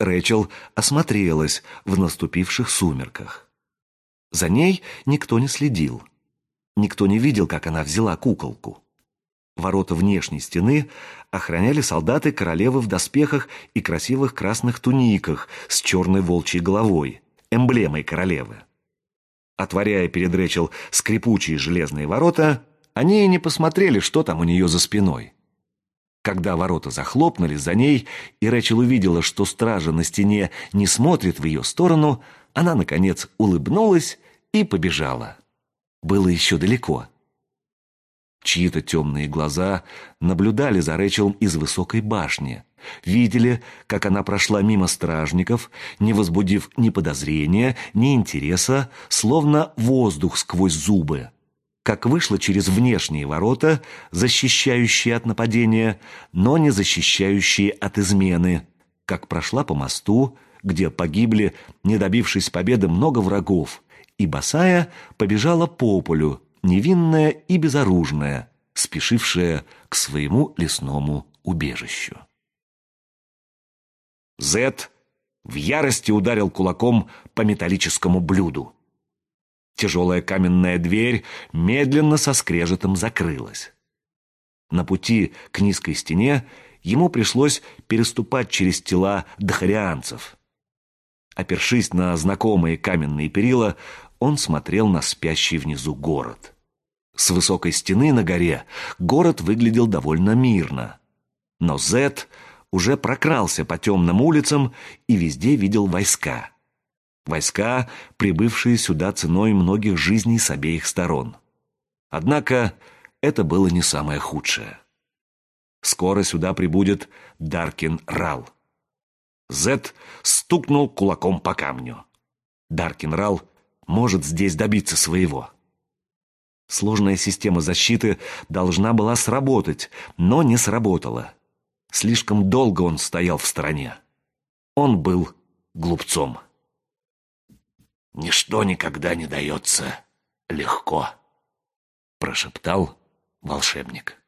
Рэчел осмотрелась в наступивших сумерках. За ней никто не следил. Никто не видел, как она взяла куколку. Ворота внешней стены охраняли солдаты королевы в доспехах и красивых красных туниках с черной волчьей головой, эмблемой королевы. Отворяя перед Рэчел скрипучие железные ворота, они и не посмотрели, что там у нее за спиной. Когда ворота захлопнулись за ней, и Рэчел увидела, что стража на стене не смотрит в ее сторону, она, наконец, улыбнулась и побежала. Было еще далеко. Чьи-то темные глаза наблюдали за Рэчел из высокой башни, видели, как она прошла мимо стражников, не возбудив ни подозрения, ни интереса, словно воздух сквозь зубы, как вышла через внешние ворота, защищающие от нападения, но не защищающие от измены, как прошла по мосту, где погибли, не добившись победы, много врагов, и босая побежала по полю, невинная и безоружная, спешившая к своему лесному убежищу. Зет в ярости ударил кулаком по металлическому блюду. Тяжелая каменная дверь медленно со скрежетом закрылась. На пути к низкой стене ему пришлось переступать через тела дохарианцев. Опершись на знакомые каменные перила, он смотрел на спящий внизу город. С высокой стены на горе город выглядел довольно мирно. Но Зет уже прокрался по темным улицам и везде видел войска. Войска, прибывшие сюда ценой многих жизней с обеих сторон. Однако это было не самое худшее. Скоро сюда прибудет Даркин Рал. Зет стукнул кулаком по камню. Даркин Рал может здесь добиться своего. Сложная система защиты должна была сработать, но не сработала. Слишком долго он стоял в стороне. Он был глупцом. «Ничто никогда не дается легко», — прошептал волшебник.